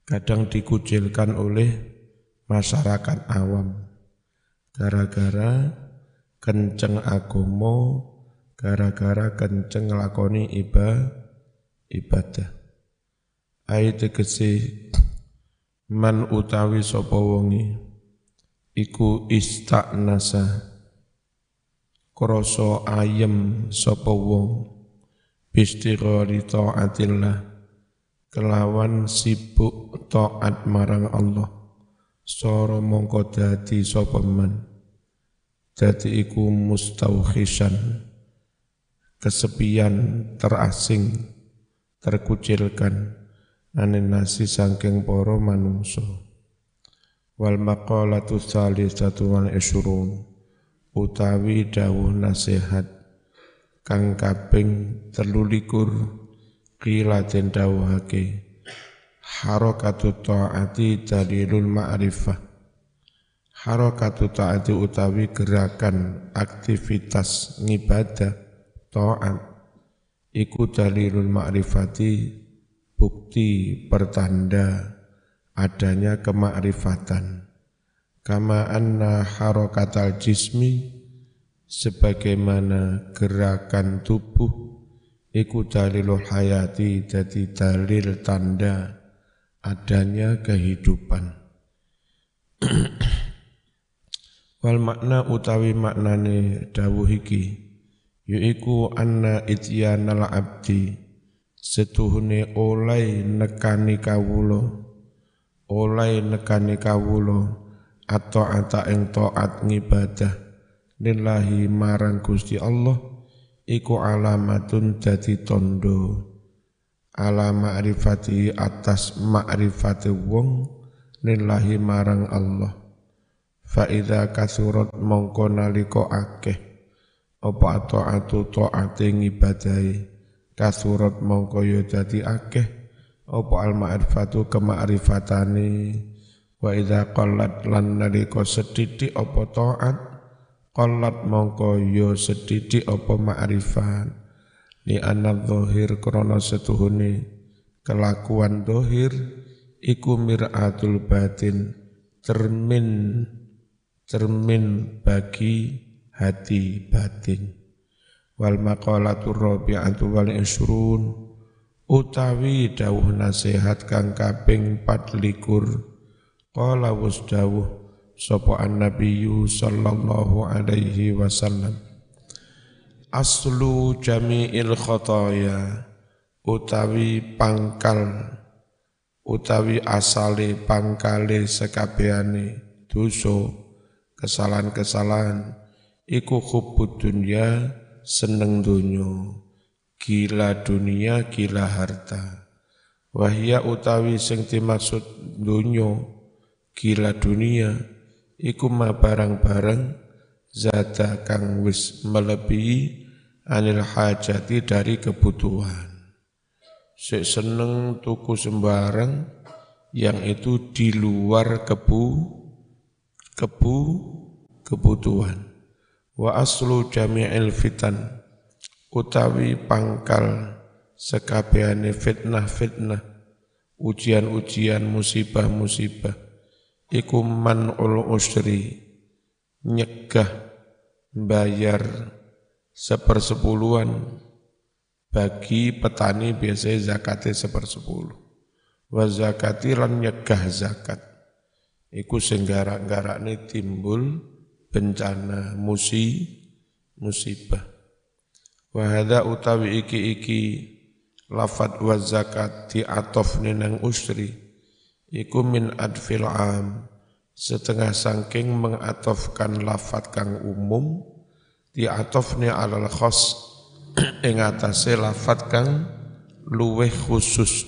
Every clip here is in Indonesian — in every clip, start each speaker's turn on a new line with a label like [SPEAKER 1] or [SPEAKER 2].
[SPEAKER 1] kadang dikucilkan oleh masyarakat awam gara-gara kenceng agomo, gara-gara kenceng nglakoni ibadah. Ai tegese man utawi sapa wonge iku istaknasa krasa ayem sapa wong bistighari taatillah kelawan sibuk taat marang Allah sora mongko dadi sapa man dadi iku mustauhishan kesepian terasing terkucilkan anin nasi sangking para manungsa. Wal maqalatu tsalisatu wal isyrun utawi dawuh nasihat kang kaping 23 qila den dawuhake harakatu taati dalilul ma'rifah. Harakatu taati utawi gerakan aktivitas ngibadah taat iku dalilul ma'rifati bukti pertanda adanya kemakrifatan. Kama anna harakatal jismi sebagaimana gerakan tubuh iku dalilul hayati jadi dalil tanda adanya kehidupan. Wal makna utawi maknane dawuh iki yaiku anna ityanal abdi setuhune oleh nekani kawula atau ata ing taat ngibadah lillahi marang Gusti Allah iku alamatun dadi tondo ala ma'rifati atas ma'rifati wong lillahi marang Allah fa idza kasurat mongko nalika akeh apa taatu taate ngibadahi kasurat mongko ya dadi akeh apa al ma'rifatu kema'rifatane wa idza qallat lan nalika sedidik apa taat qallat mongko ya sedidik apa ma'rifat li anna dzahir krana setuhune kelakuan dzahir iku mir'atul batin cermin bagi hati batin. Wal maqalatur rabi'atu wal isyrun utawi dawuh nasihat kang kaping 24 qala was dawuh sapa annabiyyu sallallahu alaihi wasallam aslu jami'il khataya utawi asale pangkale sekabehane dosa kesalahan-kesalahan iku hubbud dunya seneng dunya gila dunia gila harta wahya utawi sing dimaksud dunya gila dunia iku ma barang-barang zada kang wis melebihi anil hajati dari kebutuhan sik seneng tuku sembarang yang itu di luar kebutuhan. Wa aslu jami'il fitan utawi pangkal sekabehane fitnah-fitnah ujian-ujian musibah-musibah iku man'ul usri nyegah bayar 1/10 bagi petani biasanya zakate 1/10 wa zakati lan nyegah zakat iku sing garak-garakne timbul bencana musibah. Wa hadza utawi iki lafad wa zakat diatofne nang usri iku min adfil am setengah sangking mengatofkan lafad kang umum diatofne alal khos ing atase lafad kang luweh khusus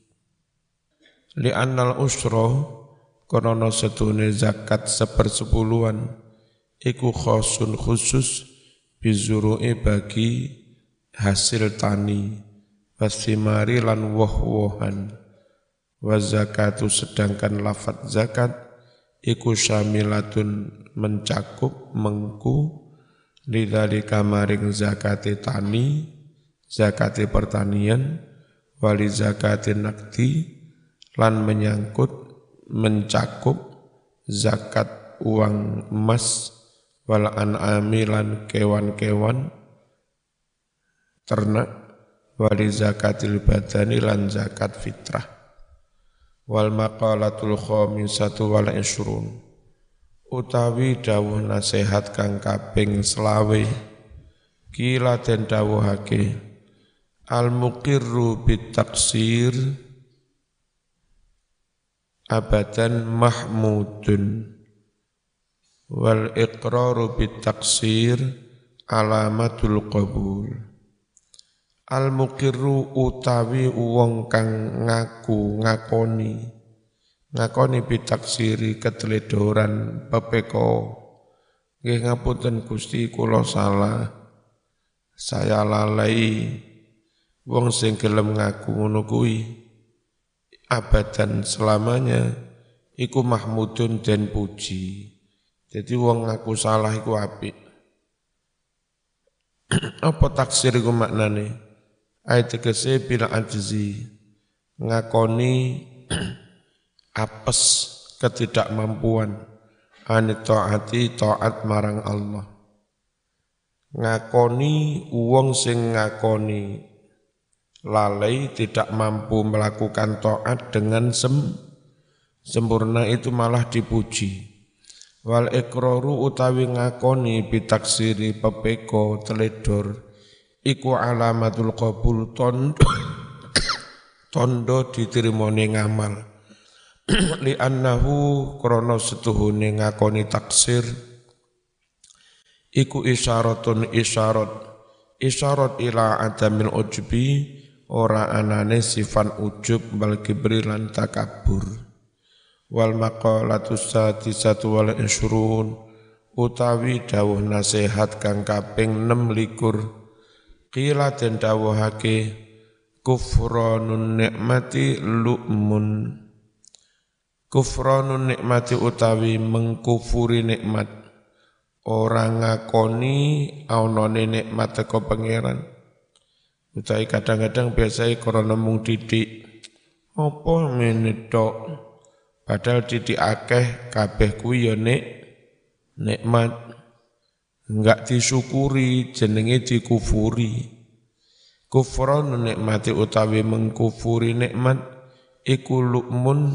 [SPEAKER 1] li annal usra konono setune zakat 1/10 iku khosun khusus bizuru'i bagi hasil tani wasimari lan woh-wohan wa zakatu sedangkan lafaz zakat iku syamilatun mencakup mengku lidzalika maring zakate tani zakate pertanian wali zakate nakdi lan menyangkut mencakup zakat uang emas wal an'ami lan kewan-kewan ternak wali zakatil badani lan zakat fitrah wal maqalatul khamisatu wal ishrun utawi dawuh nasihat kang kaping selawe kila den dawuhake al muqirru bit taksir abadan mahmudun wal iqraru bit taksir alamatul qabul al muqirru utawi wong kang ngakoni bit taksiri keteledoran pepeko nggih ngapunten Gusti kula salah saya lalai wong sing gelem ngaku ngono kuwi abadan selamanya iku mahmudun den puji. Jadi wong ngaku salah iku apik. Apa taksir iku maknane? Ayat tegese bila ajzi ngakoni apes ketidakmampuan anit taati taat marang Allah. Ngakoni wong sing ngakoni lalai tidak mampu melakukan taat dengan sempurna itu malah dipuji. Wal iqraru utawi ngakoni bitaksiri pepeko teledor iku alamatul qabul tondo diterimone ngamal. Li annahu krana setuhune ngakoni taksir iku isyaratun isyarat ila adamil ujbi ora anane sifat ujub bal kibri lan takabur wal maqalatus sadisatu wal ishrun utawi dawuh nasihat kang kaping 26 qila den dawuhake kufranun nikmati lu'mun kufranun nikmati utawi mengkufuri nikmat ora ngakoni aunane nikmat teko pangeran. Utai kadang-kadang biasanya korona mung didik apa menedok padahal didik akeh kabeh kuwi ya nikmat enggak disyukuri jenenge dikufuri kufron nikmati utawi mengkufuri nikmat iku lu'mun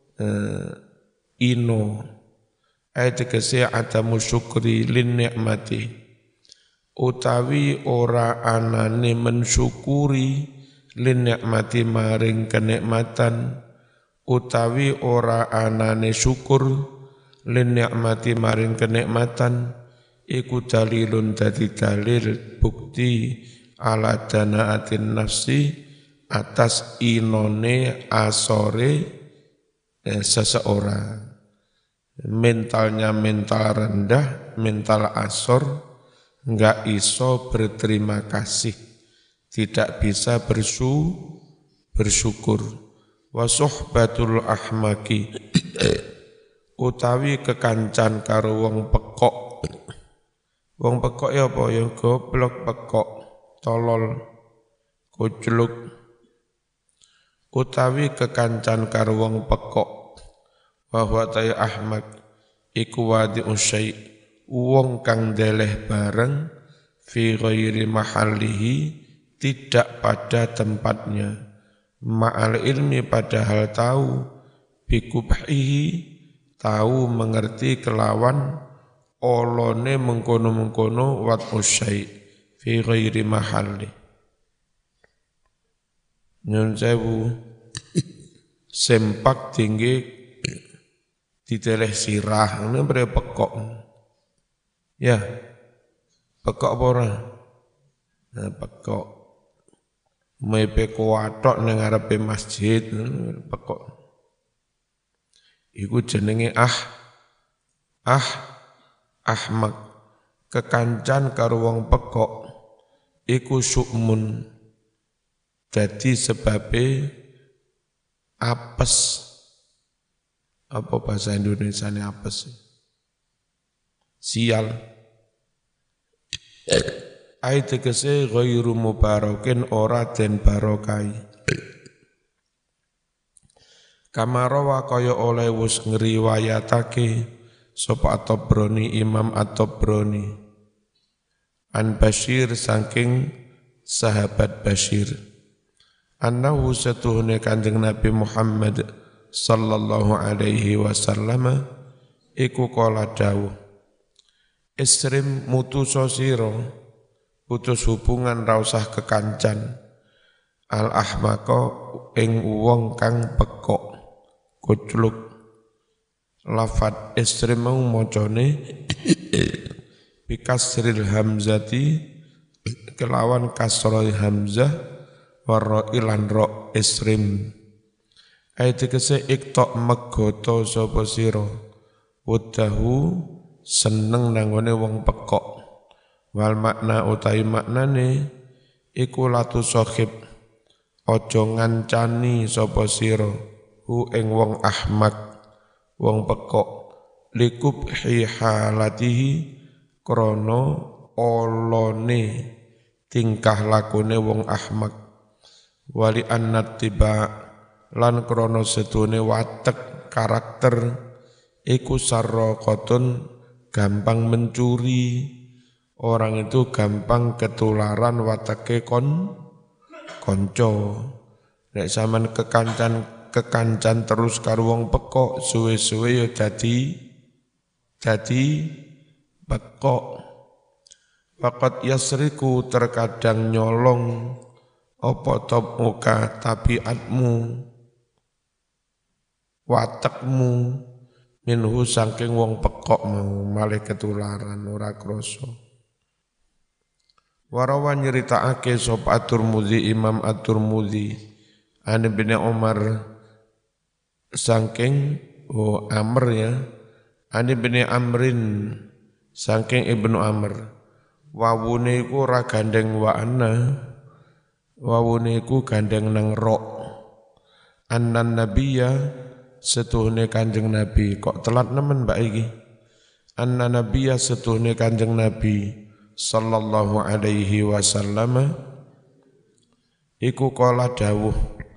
[SPEAKER 1] ino ayat tegese adamu syukri lin nikmati utawi ora anane mensyukuri lin nikmati maring kenikmatan utawi ora anane syukur lin nikmati maring kenikmatan iku dalilun dadi dalil bukti ala danaatin nafsi atas inone asore seseorang mentalnya mental rendah mental asor enggak iso berterima kasih, tidak bisa bersyukur. Wa suhbatul ahmaki utawi kekancan karo wong pekok. Wong pekok ya apa ya goblok pekok, tolol, kucluk. Utawi kekancan karo wong pekok. Wa huwa ta'i ahmak iku wadi usyai' wong kang deleh bareng fi ghairi mahallihi tidak pada tempatnya ma'al ilmi padahal tahu bikubhihi tahu mengerti kelawan olone mengkono-mengkono wat usyai fi ghairi mahalli nyun sewu sempak tinggi diteleh sirah ini pekok. Ya, pekok apa ora? Nah, pekok. Mepe kuatok ning ngarepe masjid, pekok. Iku jenenge ahmak. Kekancan karo wong pekok iku syukmun. Jadi sebabe apes. Apa bahasa Indonesianya apes? Sial. Ai tegese ghairu mubarakin ora den barokai. Kamarawa kaya oleh wus ngriwayatake sapa At-Tabrani Imam At-Tabrani an Bashir saking sahabat Bashir annahu satuhune Kanjeng Nabi Muhammad sallallahu alaihi wasallam iku kala dawuh Isrim mutuso sira putus hubungan ra usah kekancan al-ahmaqa ing wong kang pekok kucluk lafat isrim mau macane bikasril hamzati kelawan kasrul hamzah warra ilan ro isrim ayat kese iktok megoto sapa sira wadahu seneng nangone wong pekok wal makna utawi maknane iku latu sohib aja ngancani sapa sira hu ing wong ahmak wong pekok likubhi halatihi krana olone tingkah lakune wong ahmak wali annatiba lan krana sedune watek karakter iku sarraqatun gampang mencuri orang itu gampang ketularan wateke konco nek sampean kekancan terus karo wong pekok suwe-suwe ya dadi pekok faqat yasriku terkadang nyolong apa top muka tabiatmu watekmu minhu saking wong pekok mau malih ketularan ora krasa warawa nyeritakake sapa At-Tirmidzi Imam At-Tirmidzi an Ibnu Umar saking Amr ya an Ibnu Amrin saking Ibnu Amr wawune iku ora gandeng wa anna wawune iku gandeng nang ro annan nabiyya setuhune Kanjeng Nabi kok telat nemen mbak iki anna nabiyya setuhune Kanjeng Nabi sallallahu alaihi wasallam iku kala dawuh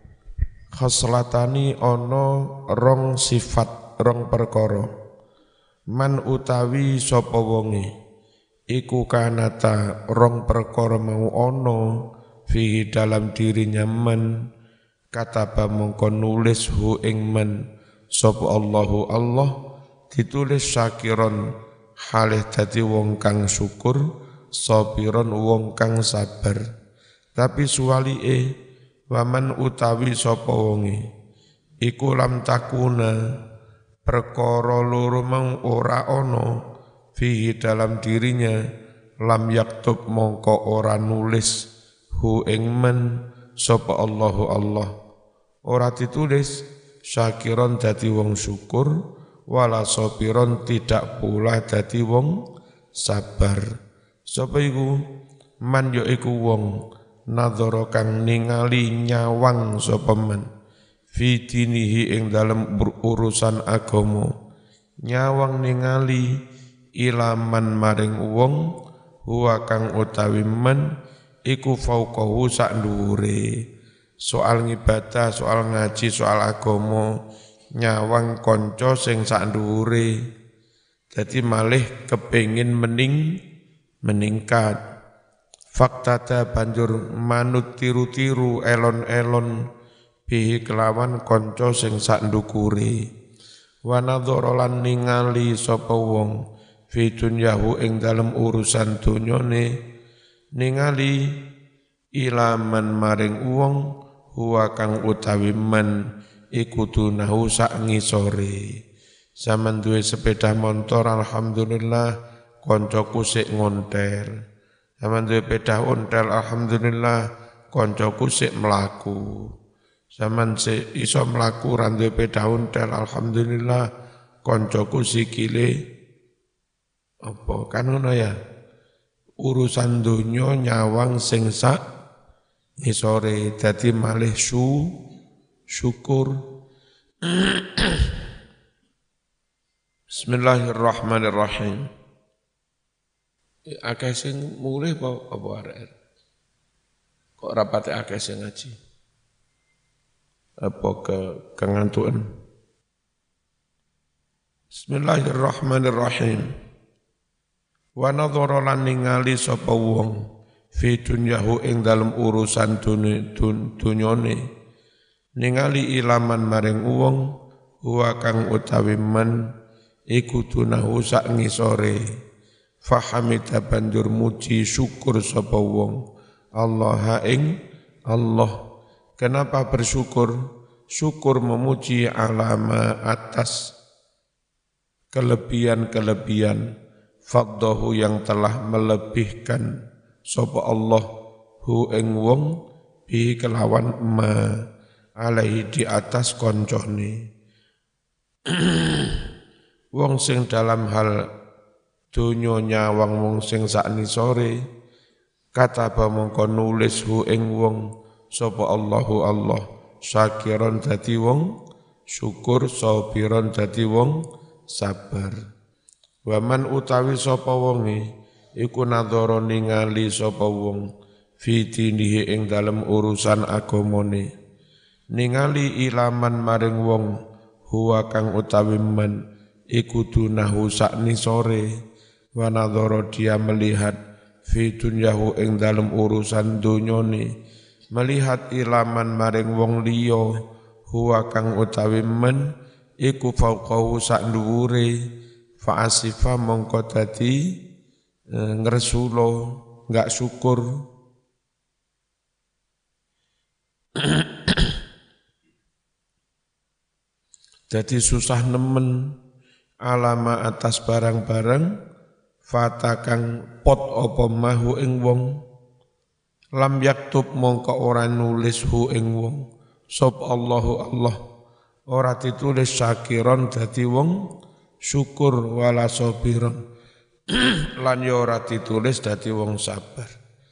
[SPEAKER 1] khoslatani ana rong sifat rong perkara man utawi sapa wonge iku kanata rong perkara mau ana fihi dalam dirinya man kataba mongko nulis hu ing man sapa Allahu Allah ditulis syakiron halih dadi wong kang syukur sabiron wong kang sabar tapi suwalike waman utawi sapa wonge iku lam takuna perkara loro mau ora ana fihi dalam dirinya lam yaktub mongko ora nulis hu ing man sapa Allahu Allah ora ditulis syakiron dadi wong syukur wala sabiron tidak pula dadi wong sabar sapa iku man ya iku wong nadzara kang ningali nyawang sapa man fi dinihi ing dalem urusan agama nyawang ningali ilaman maring wong huwa kang utawi man iku fauqahu sak dhuwure soal ngibadah soal ngaji soal agama nyawang kanca sing sak dhuwure dadi malih kepengin meningkat fakta banjur manut tiru-tiru elon-elon bihi kelawan kanca sing sak ndukure wa nadzara lan ningali sapa wong fi dunyahu ing dalem urusan donyane ningali ilaman maring wong huwa kang utawi man iku dunahu sak ngisore zaman duwe sepeda motor alhamdulillah koncoku sik ngontel zaman duwe sepeda ontel alhamdulillah koncoku sik mlaku zaman sik iso mlaku ra duwe sepeda ontel alhamdulillah koncoku sikile apa kan ngono ya urusan donya nyawang sing sak ngisore dadi malih syukur Bismillahirrahmanirrahim akeh sing mulih apa arek kok rapate akeh sing ngaji apa kengantuan. Bismillahirrahmanirrahim. Wa nadhara lan ningali sapa wong fi dunyahu ing dalem urusan dunyane ningali ilaman maring wong huwa kang utawi man iku dunahu sak ngisore fahamita banjur muji syukur sapa wong Allah ing Allah. Kenapa bersyukur? Syukur memuji alama atas kelebihan-kelebihan faddahu yang telah melebihkan sapa Allah hu ing wong bi kelawan ma alaihi di atas koncone. Wong sing dalam hal donya nyawang wong sing saknisore kata mongko nulis hu ing wong sapa Allahu Allah syakiron dadi wong syukur sabiron dadi wong sabar. Waman utawi sapa wonge iku nadhara ningali sapa wong fi dinihi ing dalem urusan agamane ningali ilaman maring wong huwa kang utawi man iku dunahu saknisore wa nadhara dia melihat fi dunyahu ing dalem urusan dunyane melihat ilaman maring wong liya huwa kang utawi man iku fauqahu sak dhuwure fa asifa mongko dadi ngresulo enggak syukur. Jadi susah nemen alama atas barang-barang fatakang pot apa mahu ing wong lam yaktub mongko ora nulis hu ing wong sop Allahu Allah ora ditulis syakiron dadi wong syukur wala sabiron lan ya ora ditulis dadi wong sabar.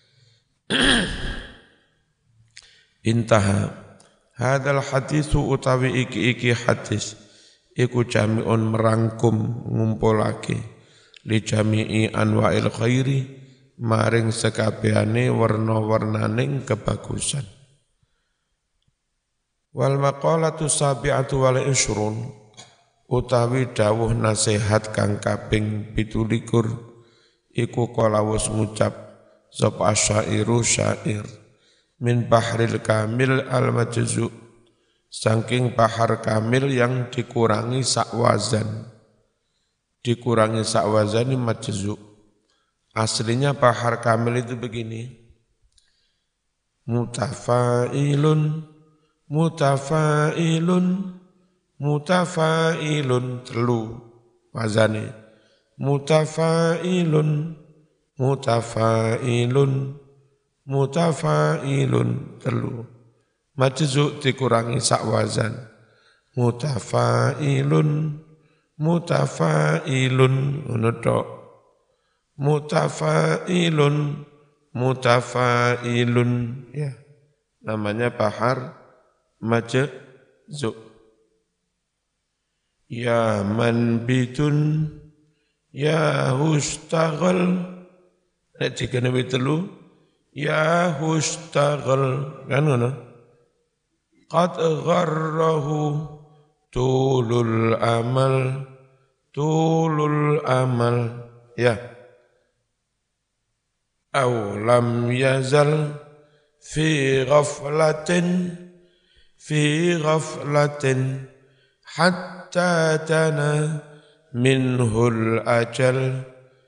[SPEAKER 1] Intaha hadal hadisu utawi iki hadis iku jami'un merangkum ngumpulake li jami'i anwa'il khairi maring sekabehane warna-warnaning kebagusan. Wal maqalatu sabi'atu wal ishrun utawi dawuh nasihat kang kaping 17 iku kalawus ngucap sapa syairu syair min bahril kamil al majzu saking bahar kamil yang dikurangi sak wazan ini majzu. Aslinya bahar kamil itu begini mutafailun telu wazane mutafailun telu majzu dikurangi sak wazan mutafailun ngono tok mutafailun ya namanya bahar majzu. Ya man bitun ya hustaghal nek dikene telu ya hustaghal kan ngono qad gharrahu tulul amal ya aw lam yazal fi ghaflatin hatta tana minhul ajal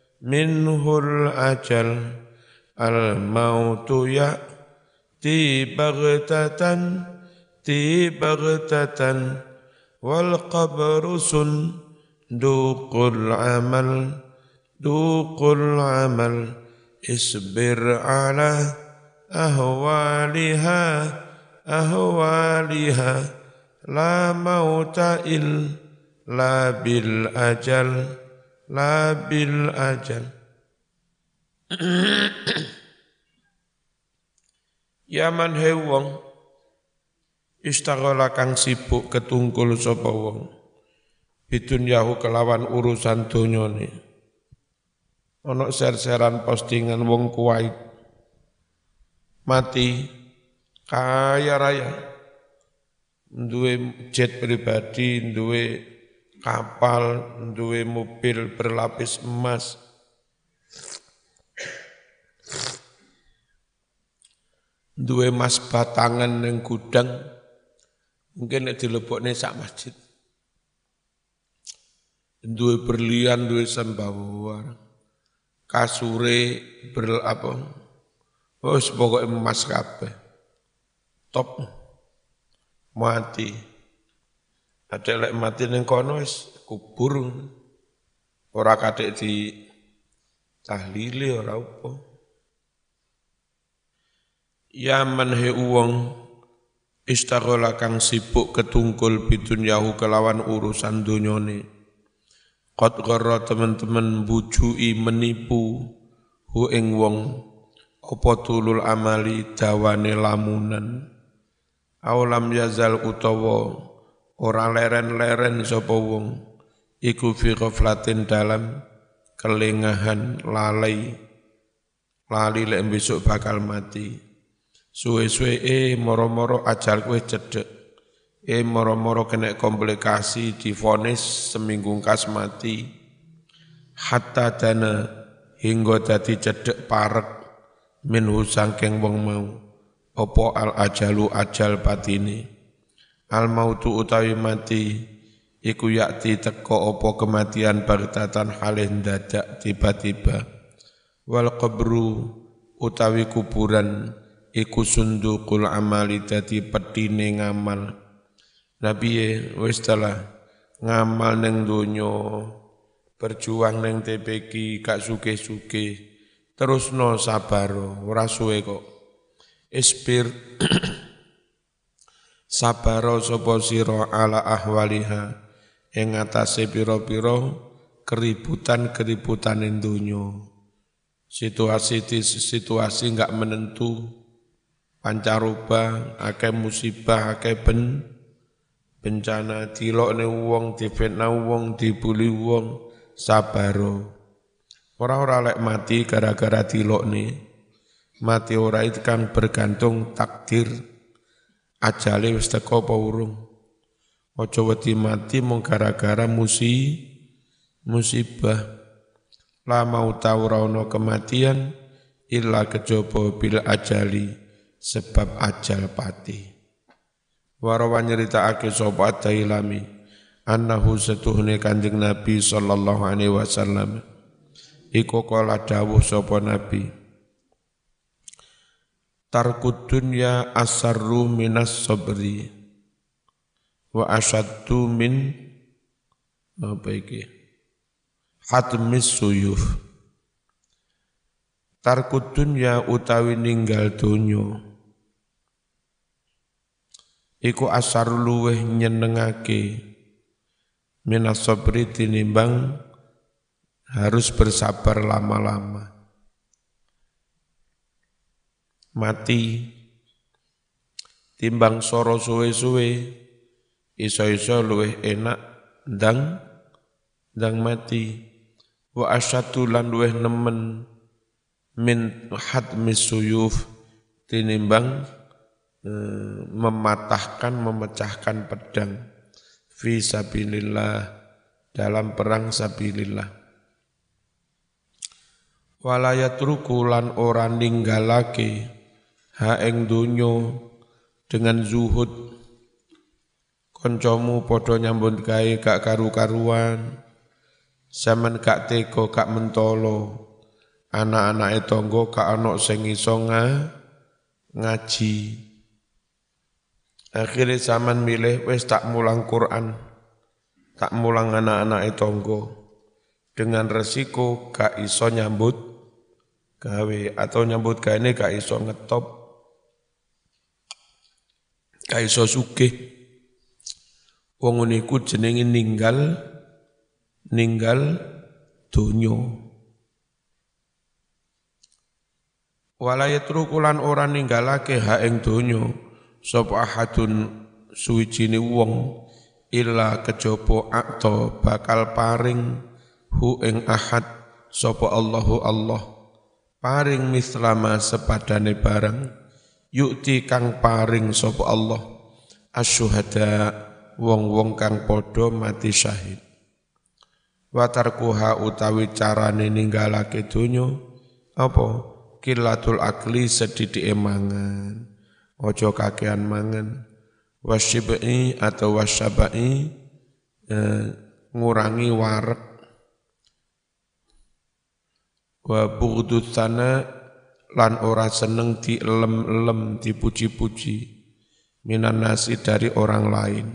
[SPEAKER 1] al mautu ya'ti baghtatan wal qabru sunduqul amal isbir ala ahwaliha la mauta illa bil ajal Yaman hewong istaghala kang sibuk ketungkul sapa wong bidunyahu kelawan urusan donyane ana ser-seran postingan wong Kuwait mati kaya raya duwe jet pribadi, duwe kapal, duwe mobil berlapis emas. Duwe emas batangan ning gudang, mungkin nek dilebokne sak masjid. Duwe berlian, duwe sembawar, kasure wis pokoke emas kabeh. Top mati. Ada lek mati ning kono wis kubur. Ora kathik di tahlili ora apa. Ya man he wong istaghala kang sibuk ketungkul bidunyahu kelawan urusan donyane. Qad gharra teman-teman bujui menipu hu ing wong apa tulul amali dawane lamunan. Aulam yazal utawa ora leren-leren sapa wong iku fi ghaflatin dalam kelengahan lali lek besok bakal mati. Suwe-suwe moro-moro ajal kowe cedhek. Moro-moro kena komplikasi divonis seminggu kas mati. Hatta dana hingga dadi cedhek parek minhu sangking wong mau. Apa al ajalu ajal patine. Al mautu utawi mati iku yakti teko apa kematian baghtatan halih dadak tiba-tiba. Wal qabru utawi kuburan iku sundukul amali dadi pedine ngamal. Nabi wis telah ngamal ning donya, berjuang ning TPQ gak sugih-sugih, terusno sabar ora suwe kok. Isbir sabaro sapa sira ala ahwaliha ing atase pira-pira keributan ing donya. Situasi enggak menentu, pancaroba, akeh musibah, akeh bencana, dilokne wong, difitnah wong, dibuli wong, sabaro. Ora lek mati gara-gara dilokne. Mati ora itu kan bergantung takdir. Ajale wis teko apa urung. Aja wedi mati mung gara-gara musibah. La mau tau ora ono kematian illa kejaba bil ajali sebab ajal pati. Warawan nyeritakake sapa Dailami annahu satuhune Kanjeng Nabi sallallahu alaihi wasallam iku kala dawuh sapa Nabi tarkud dunya asarru minas sabri wa asyaddu min apa iki hatmis suyuf. Tarkud dunya utawi ninggal donya iku asar luweh nyenengake minas sabri tinimbang harus bersabar lama-lama. Mati timbang soro suwe-suwe iso-iso luweh enak ndang mati. Wa asyatu lan luweh nemen min hatmis suyuf tinimbang memecahkan pedang fi sabilillah dalam perang sabilillah. Walayatruku lan ora ninggalake ha ing donya dengan zuhud. Koncomu padha nyambut gawe gak karu-karuan, sampean gak tega gak mentolo, anak-anake tangga gak ana sing iso ngaji. Akhirnya zaman milih wis tak mulang Quran, tak mulang anak-anak tangga dengan resiko gak iso nyambut gawe atau nyambut gawe ini gak iso ngetop, gak iso sugih. Wong niku jenenge ninggal donya. Wala yatruku lan ora ninggalake ha ing donya sapa ahadun suwijine wong illa kejaba akta bakal paring hu ing ahad sapa Allahu Allah paring mislama sepadane barang yukti kang paring sapa Allah asyuhada wong-wong kang padha mati syahid. Wa tarkuha utawi carane ninggalake donya apa qillatul akli sedhithike mangan, aja kakean mangan, wasyibai atau wasyabai ngurangi wareg, wa bughdus sana lan ora seneng dielem-elem dipuji-puji minan nasi dari orang lain.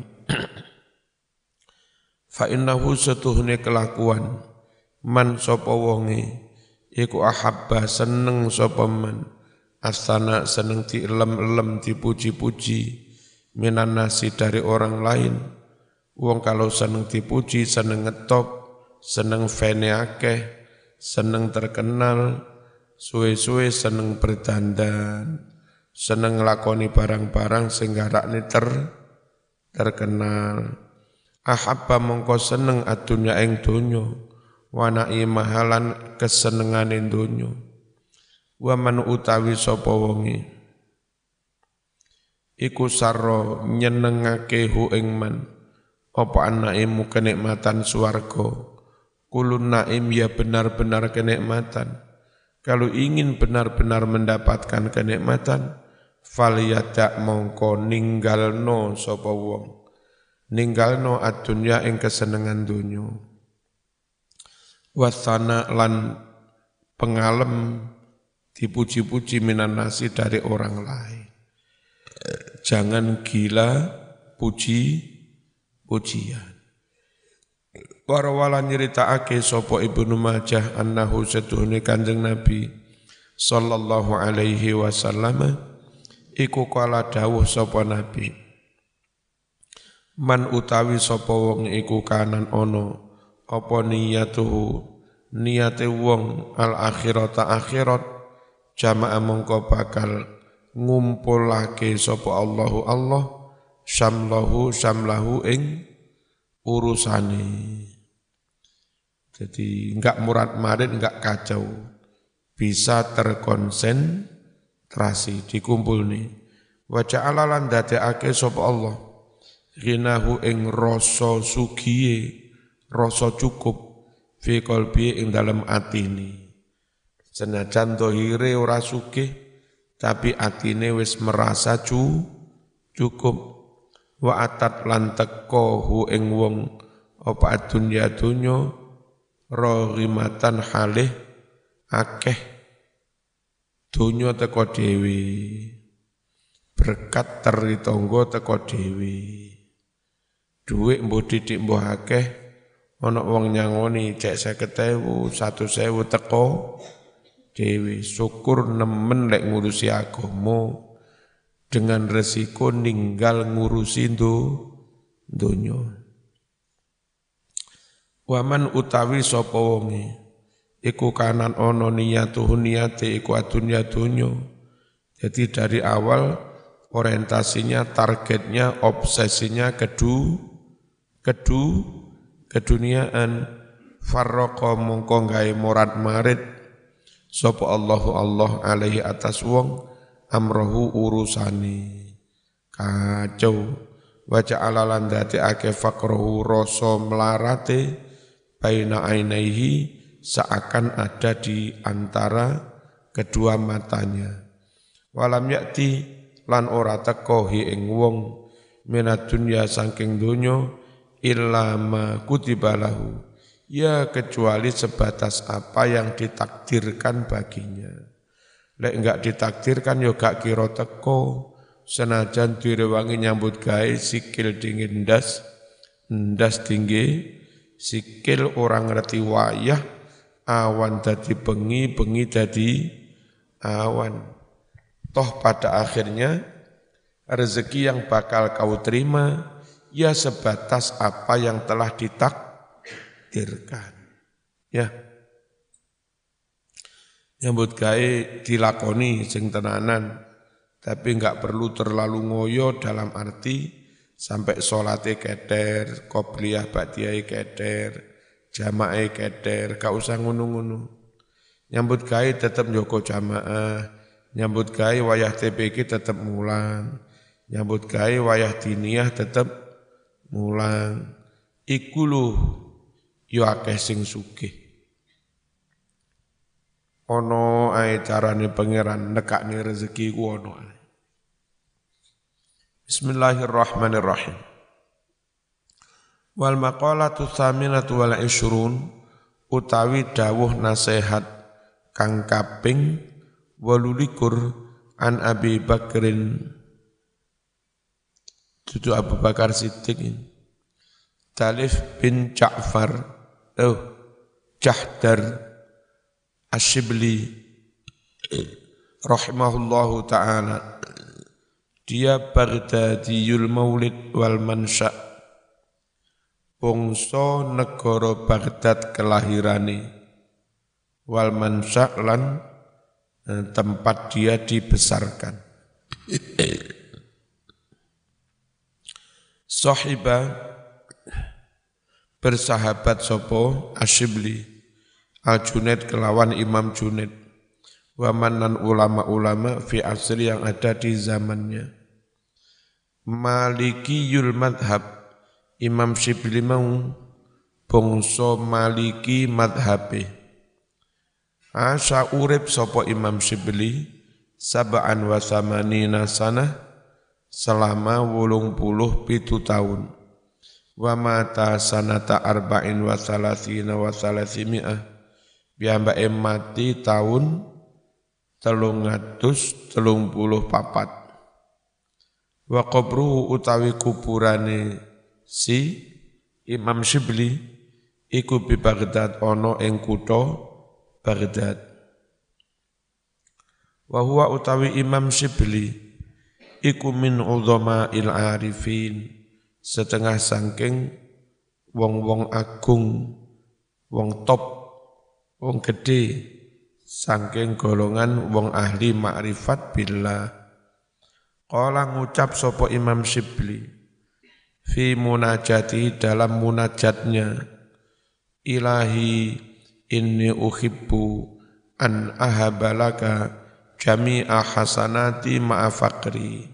[SPEAKER 1] Fa innahu setuhne kelakuan man sapa wonge iku ahabba seneng sapa man asana seneng dielem-elem dipuji-puji minan nasi dari orang lain. Wong kalau seneng dipuji seneng ngetop, seneng fene akeh, seneng terkenal, suwe-suwe seneng berdandan, seneng nglakoni barang-barang sing garakne terkenal. Ahabba mongko seneng adunya ing donya, wa mahalan kesenengane donya. Wa man utawi sapa wonge iku sarra nyenengake hu ing man apa anaimu kenikmatan swarga. Kulun naim ya benar-benar kenikmatan. Kalau ingin benar-benar mendapatkan kenikmatan, falyadak mongko ninggalno sapa wong. Ninggalno adunya ing kesenengan donya. Wasana lan pengalem dipuji-puji minan nasi dari orang lain. Jangan gila pujian. Warawala nyeritakake sapa Ibnu Majah annahu setuhune Kanjeng Nabi sallallahu alaihi wasallam iku kala dawuh sapa Nabi. Man utawi sapa wong iku kanan ono apa niyatuhu niate wong al akhirata akhirat jama'a mongko bakal ngumpulake sapa Allahu Allah syamlahu ing urusane. Jadi enggak murad-marid, enggak kacau, bisa terkonsentrasi, dikumpul nih. Wa ja'ala lan dadekake sapa Allah ghinahu ing rasa sugiye, rasa cukup fi qalbi ing dalem atine. Senajan dohire ora sugih, tapi atine wis merasa cukup. Wa atat lan teko hu ing wong apa dunya donya rohimatan halih akeh donya teko dhewe, berkat teri tangga teko dhewe. Duit mbuh didik mbuh akeh, ana wong nyangoni cek 50.000, 100.000 teko dhewe. Syukur nemen lek ngurusi agama dengan resiko ninggal ngurusi donya. Waman utawi sapa wonge iku kanan ana niyatuhu niyate iku adunya donya. Jadi dari awal orientasinya, targetnya, obsesinya keduniaan, farraqa mongko gawe murad marid sapa Allahu Allah alaihi atas wong amrohu urusane kacau. Wa ja'ala lan dadekake faqruhu rasa melarate baina ainaihi seakan ada di antara kedua matanya. Walam yakti lan ora teko hi ing wong minad dunya saking donya illa ma kutiba lahu, ya kecuali sebatas apa yang ditakdirkan baginya. Lek enggak ditakdirkan yo gak kira teko, senajan direwangi nyambut gawe sikil dingin ndas tinggi, sikil orang ngerti wayah, awan dadi bengi, bengi dadi awan. Toh pada akhirnya rezeki yang bakal kau terima ya sebatas apa yang telah ditakdirkan. Ya. Nyambut gawe dilakoni sing tenanan, tapi enggak perlu terlalu ngoyo dalam arti sampai sholatnya keder, qobliyah ba'diyah keder, jamaah keder, gak usah ngunu-ngunu. Nyambut gawe tetap njoko jamaah, nyambut gawe wayah TPK tetap mulang, Nyambut gawe wayah diniyah tetep mulang. Iku lho yo akeh sing sugih. Ono ae carane pangeran nekakne rezeki ku ono ae. Bismillahirrahmanirrahim. Wal maqalatu tsaminatu wal ishrun utawi dawuh nasihat kang kaping 28 an Abi Bakrin Dudu Abu Bakar Siddiq Talif bin Ja'far Jahdar Asyibli rahimahullahu ta'ala. Dia Baghdadiyul Maulid wal Mansha, bangsa negara Baghdad kelahirane, wal Mansha lan tempat dia dibesarkan. Sahiba bersahabat sopo Asyibli Al-Junaid kelawan Imam Junaid, wamanan ulama-ulama fi asri yang ada di zamannya. Malikiyul madhab, Imam Syibli mau bangsa Maliki madhabe. Asa urip sopo Imam Syibli sab'an wa samanina sanah selama 87 tahun. Wa mata sanata arba'in wa salasina wa salasimi'ah, piyambake mati tahun 334. Wa qabruhu utawi kuburane si Imam Syibli iku bi Baghdad ana ing kutha Baghdad. Wa huwa utawi Imam Syibli iku min udzama'il arifin, setengah saking wong-wong agung, wong top, wong gede, saking golongan wong ahli makrifat billah. Qala ngucap sapa Imam Syibli fi munajati dalam munajatnya, ilahi inni uhibbu an ahabalaka jami'a hasanati ma'a faqri.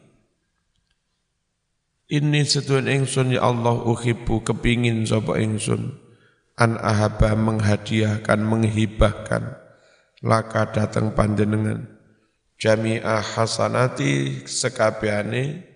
[SPEAKER 1] Inni setun ingsun ya Allah uhibbu kepingin sapa ingsun an ahaba menghadiahkan menghibahkan laka dateng panjenengan jami'a hasanati sekabehane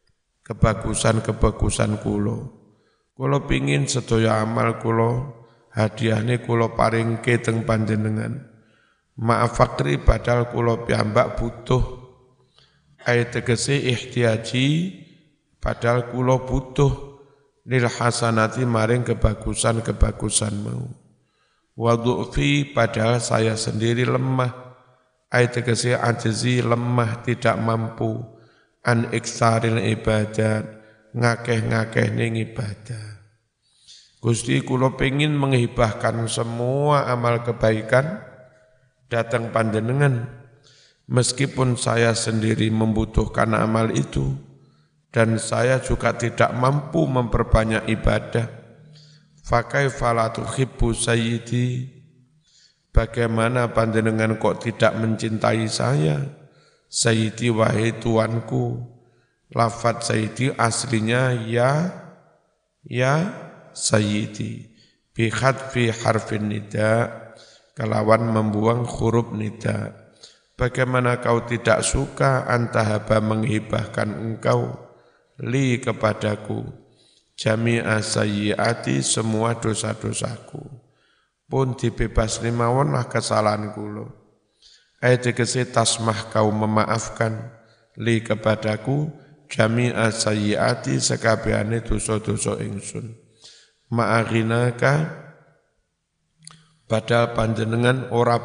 [SPEAKER 1] kebagusan-kebagusan kula. Kula pingin sedaya amal kula hadiahne kula paringke teng panjenengan. Maaf fakri badal kula piyambak butuh. Ayat tegese ihtiyaji padahal kula butuh lil hasanati maring kebagusan-kebagusan mau. Wa dhu'fi padahal saya sendiri lemah. Ayat tegese ajzi lemah tidak mampu an iksaril ibadat ngakeh-ngakeh ning ibadah. Gusti kula pengin menghibahkan semua amal kebaikan datang panjenengan meskipun saya sendiri membutuhkan amal itu dan saya juga tidak mampu memperbanyak ibadah. Fa kaifa la tuhibbu sayyidi, bagaimana panjenengan kok tidak mencintai saya? Sayyidi wahai tuanku. Lafaz sayyidi aslinya ya sayyidi. Bi khadfi harfin nida, kelawan membuang huruf nida. Bagaimana kau tidak suka antahaba menghibahkan engkau li kepadaku jami'a sayyiati semua dosa-dosaku pun dibebas mawon kesalahan kula. Ayat tegese tasmah kau memaafkan li kepadaku jami'a sayyiati sekabehane dosa-dosa ingsun. Ma'aghinaka padahal panjenengan ora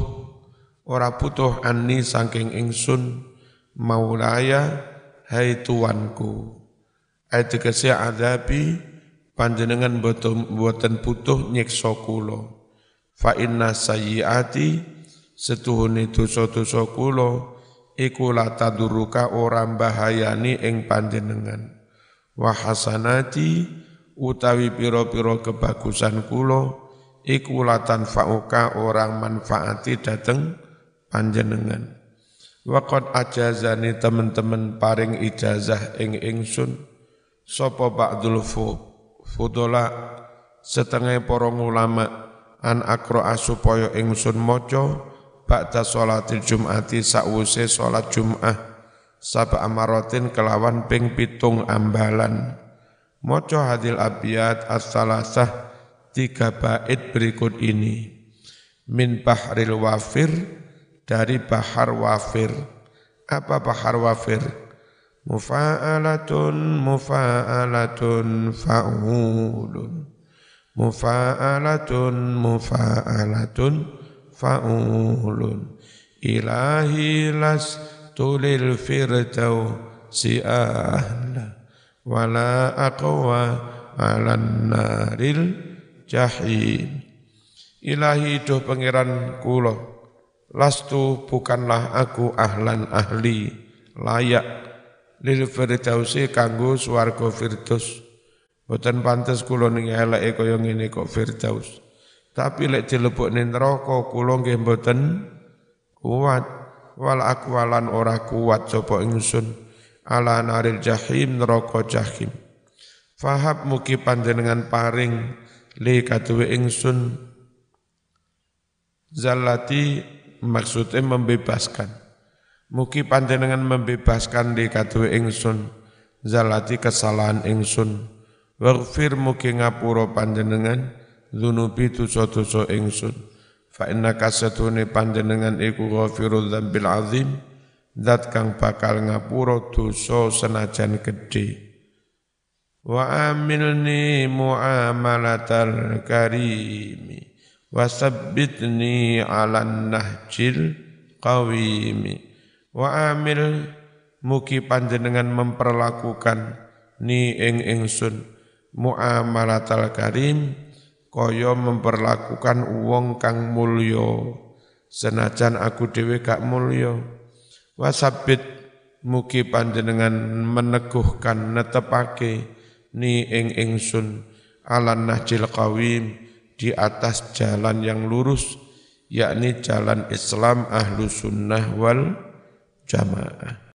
[SPEAKER 1] butuh anni saking ingsun maulaya hai tuanku. Ayat tegese adabi panjenengan boten butuh nyiksa kula. Fa inna sayyiati setuhune dosa-dosa kula iku la taduruka ora bahayani ing panjenengan. Wa hasanati utawi pira-pira kebagusan kula iku la tanfa'uka orang manfaati dateng panjenengan. Waqad ajazani teman-teman paring ijazah ing ingsun sapa ba'dul fudala setengah para ulama an akro'a supaya ingsun maca ba'da sholatil jum'ati sakwuse salat Jum'ah sab'a maratin kelawan ping 7 ambalan maca hadil abiyat as-salasah 3 bait berikut ini min bahril wafir dari bahar wafir. Apa bahar wafir? Mufa'alatun mufa'alatun fa'ulun. Mufa'alatun mufa'alatun fa'ulun. Ilahi las tulil firdausi ahla wala aqwa alan naril jahim. Ilahi duh pangeran kula lastu bukanlah aku ahlan ahli layak lil firdausi kanggo swarga firdaus boten pantes kula ning eleke kaya ngene kok firdaus tapi lek dilebokne neraka kula nggih boten kuat wal akwalan ora kuat sapa ingsun ala naril jahim neraka jahim fahab mugi panjenengan paring li kaduwe ingsun zallati maksudnya membebaskan. Mugi panjenengan membebaskan di kaduwe ingsun zalati kesalahan ingsun. Waghfir mugi ngapura panjenengan dzunubi dosa-dosa ingsun. Fa innaka satune panjenengan iku ghafirul dzambil azim zat kang bakal ngapura dosa senajan gedhe. Wa amilni muamalatal karimi wasabbitni alan nahjil qawimi wa amil mugi panjenengan memperlakukan ni ing ingsun muamalatal karim kaya memperlakukan wong kang mulya senajan aku dhewe gak mulya wasabbit mugi panjenengan meneguhkan netepake ni ing ingsun alan nahjil qawim di atas jalan yang lurus, yakni jalan Islam ahlu sunnah wal jamaah.